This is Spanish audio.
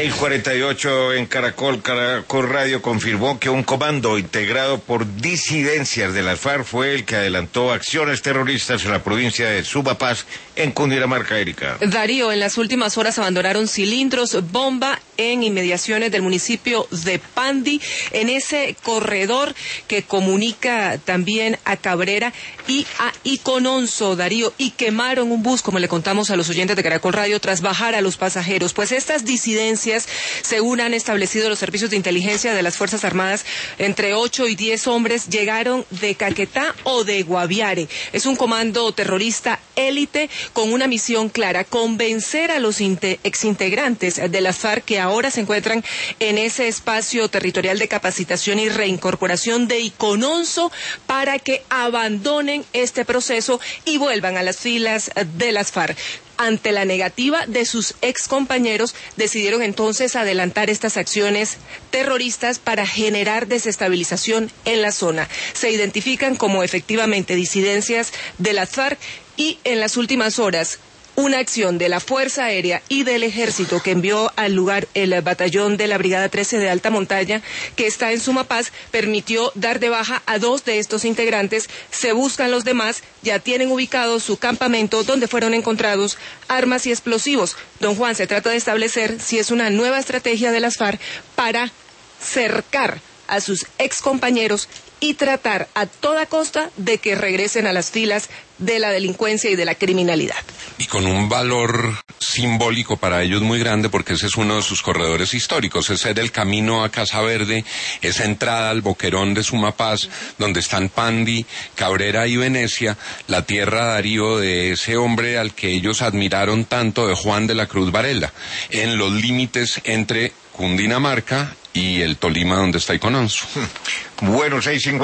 6:48 en Caracol Radio confirmó que un comando integrado por disidencias de las FARC fue el que adelantó acciones terroristas en la provincia de Sumapaz, en Cundinamarca, Erika. Darío, en las últimas horas abandonaron cilindros bomba en inmediaciones del municipio de Pandi, en ese corredor que comunica también a Cabrera y a Icononso, Darío, y quemaron un bus, como le contamos a los oyentes de Caracol Radio, tras bajar a los pasajeros. Pues estas disidencias, según han establecido los servicios de inteligencia de las Fuerzas Armadas, entre 8 y 10 hombres llegaron de Caquetá o de Guaviare. Es un comando terrorista élite con una misión clara: convencer a los exintegrantes de las FARC que ahora se encuentran en ese espacio territorial de capacitación y reincorporación de Icononso para que abandonen este proceso y vuelvan a las filas de las FARC. Ante la negativa de sus excompañeros, decidieron entonces adelantar estas acciones terroristas para generar desestabilización en la zona. Se identifican como efectivamente disidencias de las FARC y en las últimas horas una acción de la Fuerza Aérea y del Ejército que envió al lugar el batallón de la Brigada 13 de Alta Montaña, que está en Sumapaz, permitió dar de baja a 2 de estos integrantes. Se buscan los demás, ya tienen ubicado su campamento donde fueron encontrados armas y explosivos. Don Juan, se trata de establecer si es una nueva estrategia de las FARC para cercar a sus excompañeros y tratar a toda costa de que regresen a las filas de la delincuencia y de la criminalidad. Y con un valor simbólico para ellos muy grande, porque ese es uno de sus corredores históricos, ese es el camino a Casa Verde, esa entrada al Boquerón de Sumapaz, donde están Pandi, Cabrera y Venecia, la tierra, Darío, de ese hombre al que ellos admiraron tanto, de Juan de la Cruz Varela, en los límites entre Cundinamarca y el Tolima, donde está Icononso. Bueno, 6:50.